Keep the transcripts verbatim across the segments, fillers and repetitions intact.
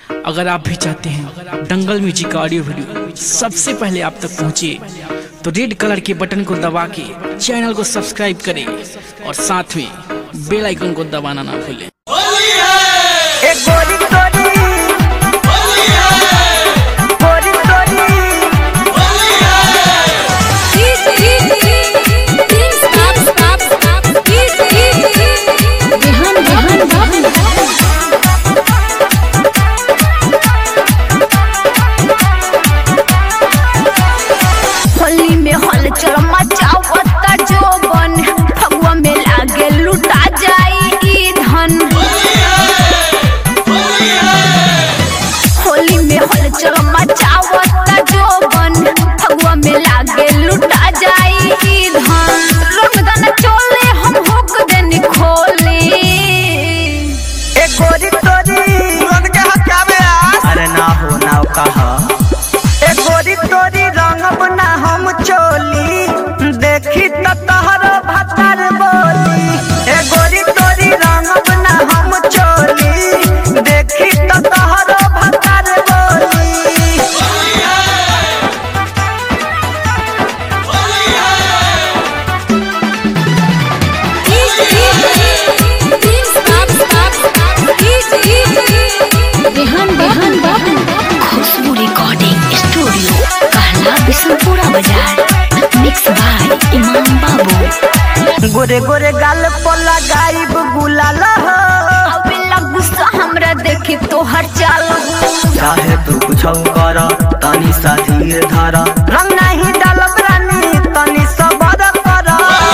अगर आप भी चाहते हैं दंगल म्यूजिक का ऑडियो वीडियो सबसे पहले आप तक पहुंचे तो रेड कलर के बटन को दबा के चैनल को सब्सक्राइब करें और साथ में बेल आइकन को दबाना ना भूलें। देखी तो तोहरो भतार बोली ए गोरी तोरी रंगब ना हम चोली देखी तो तोहरो भतार बोली। खुशबू रिकॉर्डिंग स्टूडियो कहला बिशनपुरा बाजार मिक्स बाय इमाम बाबू। गोरे गोरे गाल पर लगाइब गुलाल हो अबे गुस्सा हमरा देखी तो हर चाल चाहे तू कुछ कर तनी सा धीर धारा रंग नहीं डालब रानी तनी सबर कर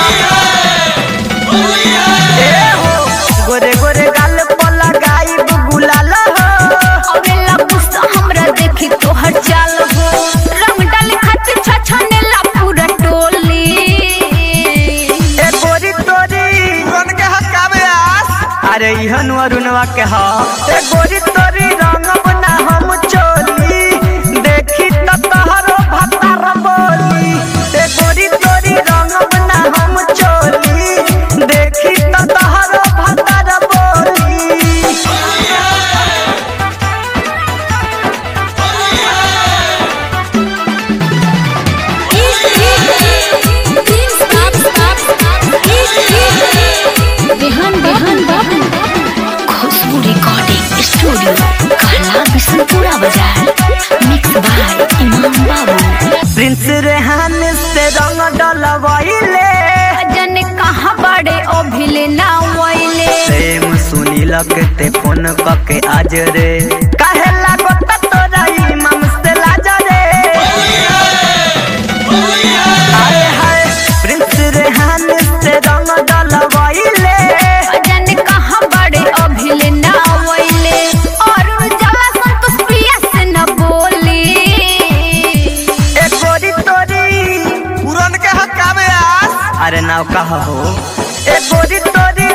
ए हो गोरे गोरे गाल पर लगाइब गुलाल हो अबे गुस्सा हमरा देखी तो हर चाल हो रंग डाल खातिर छछने ला पूरा टोली ए गोरी तोरी रंग के हकावे आस अरे इहन वरुणवा के हा ए गोरी तोरी रंगब ना हम चोली देखी तो तोहरो भतार बोली ए गोरी तोरी रंगब ना हम चोली देखी तो तोहरो भतार बोली। खुशबू रिकॉर्डिंग स्टूडियो कहला बिशनपुरा बाजार मिक्स बाय इमाम बाबू। प्रिंस रेहान से रंग डलवाइले जन कहाँ बड़े अभिले ना वैले प्रेम सुनील के ते फोन कके आज रे काहे लागो त तोरा इमाम से लाज रे हाय हाय प्रिंस रेहान से रंग डलवाइले जन कहाँ बड़े अभिले ना वैले और जला संतोष प्रिया से न बोली ए गोरी तोरी पुरन के हकावे आस अरे नाव कहा हो ए गोरी तोरी